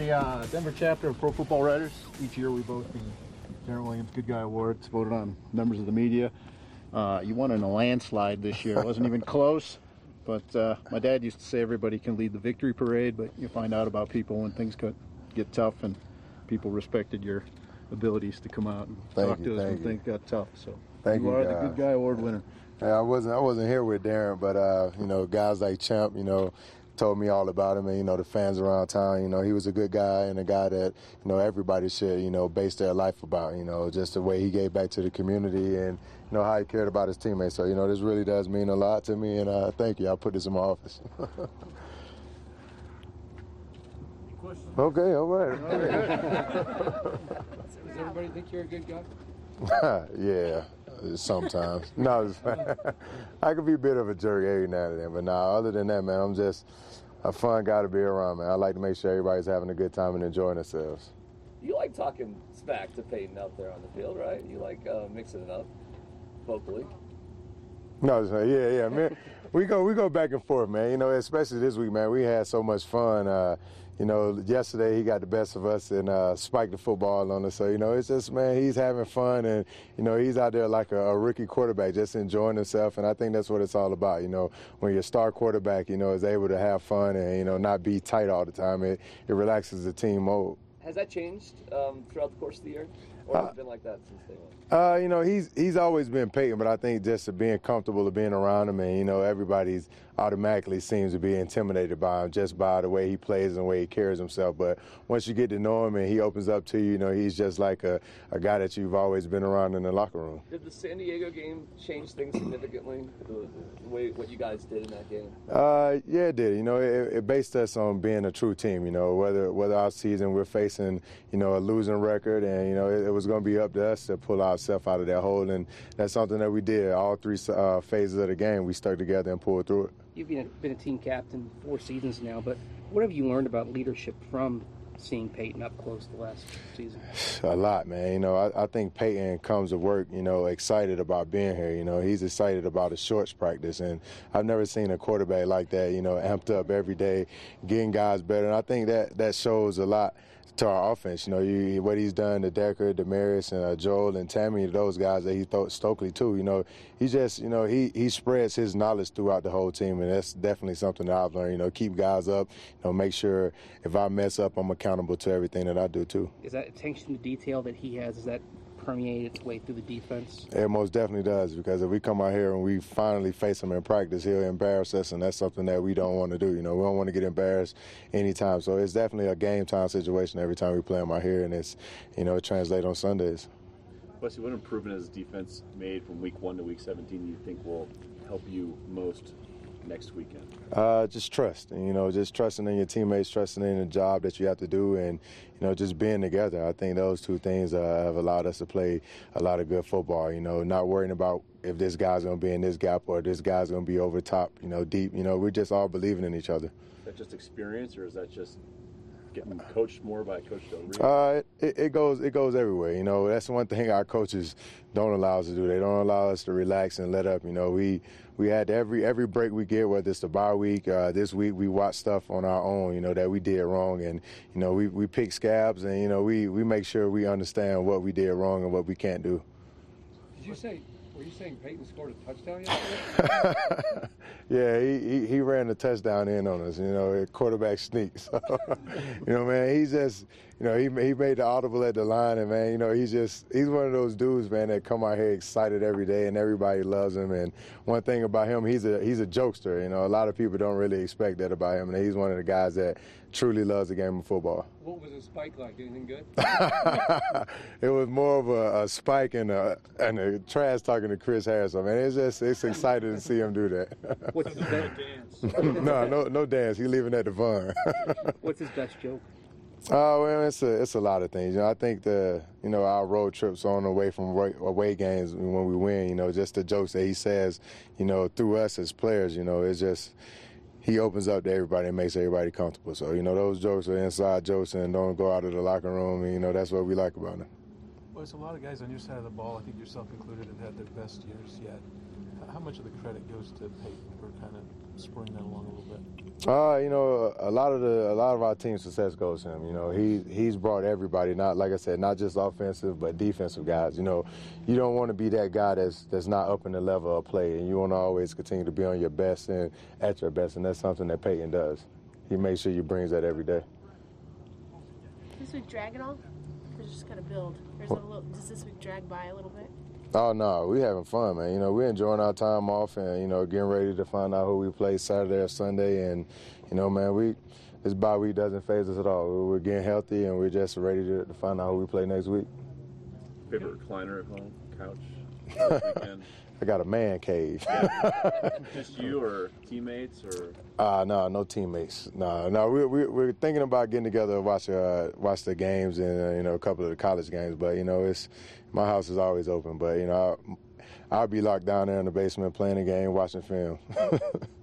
the Denver chapter of Pro Football Writers. Each year we vote the Darren Williams Good Guy Award. It's voted on members of the media. You won in a landslide this year. It wasn't even close. But my dad used to say everybody can lead the victory parade, but you find out about people when things get tough, and people respected your abilities to come out and talk to us when things got tough. So you are the Good Guy Award winner. Yeah, I wasn't here with Darren, but guys like Champ, told me all about him, and the fans around town. He was a good guy and a guy that everybody should base their life about. Just the way he gave back to the community and how he cared about his teammates. So this really does mean a lot to me, and thank you. I'll put this in my office. Okay, all right. Does everybody think you're a good guy? Yeah, sometimes. No, I could be a bit of a jerk every now and then, but other than that, man, I'm just a fun guy to be around, man. I like to make sure everybody's having a good time and enjoying themselves. You like talking smack to Peyton out there on the field, right? You like mixing it up vocally. No, yeah, man. We go back and forth, man. Especially this week, man. We had so much fun. Yesterday he got the best of us and spiked the football on us. So, it's just, man, he's having fun and, he's out there like a rookie quarterback just enjoying himself. And I think that's what it's all about. When your star quarterback, is able to have fun and, not be tight all the time, it relaxes the team mode. Has that changed throughout the course of the year? Or has it been like that since day one? He's always been Peyton, but I think just being comfortable of being around him, and everybody's automatically seems to be intimidated by him just by the way he plays and the way he carries himself. But once you get to know him and he opens up to you, he's just like a guy that you've always been around in the locker room. Did the San Diego game change things significantly, the way what you guys did in that game? Yeah, it did. It based us on being a true team. Whether our season we're facing, a losing record, and it was going to be up to us to pull ourselves out of that hole, and that's something that we did. All three phases of the game, we stuck together and pulled through it. You've been a team captain 4 seasons now, but what have you learned about leadership from seeing Peyton up close the last season? A lot, man. I think Peyton comes to work, excited about being here. He's excited about his shorts practice, and I've never seen a quarterback like that, amped up every day, getting guys better. And I think that shows a lot to our offense. What he's done to Decker, Demarius, and Joel and Tammy, those guys that he thought Stokely too. He just, he spreads his knowledge throughout the whole team, and that's definitely something that I've learned. Keep guys up, make sure if I mess up, I'm accountable to everything that I do too. Is that attention to detail that he has? Is that permeate its way through the defense? It most definitely does, because if we come out here and we finally face him in practice, he'll embarrass us, and that's something that we don't want to do. We don't want to get embarrassed anytime. So it's definitely a game time situation every time we play him out here, and it's, it translates on Sundays. Wesley, what improvement has defense made from week 1 to week 17 you think will help you most next weekend? Just trust, and, just trusting in your teammates, trusting in the job that you have to do, and just being together. I think those two things have allowed us to play a lot of good football. Not worrying about if this guy's going to be in this gap or this guy's going to be over top, deep. We're just all believing in each other. Is that just experience, or is that just getting coached more by Coach Del Rio? It goes everywhere. That's one thing our coaches don't allow us to do. They don't allow us to relax and let up. We had every break we get, whether it's the bye week, this week we watch stuff on our own, that we did wrong, and we pick scabs, and we make sure we understand what we did wrong and what we can't do. Were you saying Peyton scored a touchdown yesterday? Yeah, he ran the touchdown in on us, a quarterback sneak. So, man, he's just, he made the audible at the line, and, man, he's one of those dudes, man, that come out here excited every day, and everybody loves him. And one thing about him, he's a jokester. A lot of people don't really expect that about him, and he's one of the guys that truly loves the game of football. What was his spike like? Anything good? It was more of a spike and a trash talking to Chris Harris. I mean, it's exciting to see him do that. What's his best dance? No dance. He's leaving that to Vaughn. What's his best joke? Well, it's a lot of things. I think our road trips on away from away games when we win. Just the jokes that he says, through us as players. It's just he opens up to everybody and makes everybody comfortable. So those jokes are inside jokes and don't go out of the locker room. And, that's what we like about him. Well, there's a lot of guys on your side of the ball, I think yourself included, have had their best years yet. How much of the credit goes to Peyton for kind of spurring that along a little bit? You know, a lot of our team's success goes to him. You know, he's brought everybody, not like I said, not just offensive but defensive guys. You know, you don't want to be that guy that's not up in the level of play, and you want to always continue to be on your best and at your best, and that's something that Peyton does. He makes sure he brings that every day. Does this week drag at all? Or just kind of build? Does this week drag by a little bit? Oh, no, we having fun, man. You know, we're enjoying our time off and, you know, getting ready to find out who we play Saturday or Sunday. And, you know, man, this bye week doesn't faze us at all. We're getting healthy, and we're just ready to find out who we play next week. Favorite recliner at home? Couch? Weekend? I got a man cave. Just you or teammates or? No teammates. No. We're thinking about getting together and watch the games and you know, a couple of the college games. But you know, my house is always open. But you know, I'll be locked down there in the basement playing a game, watching film.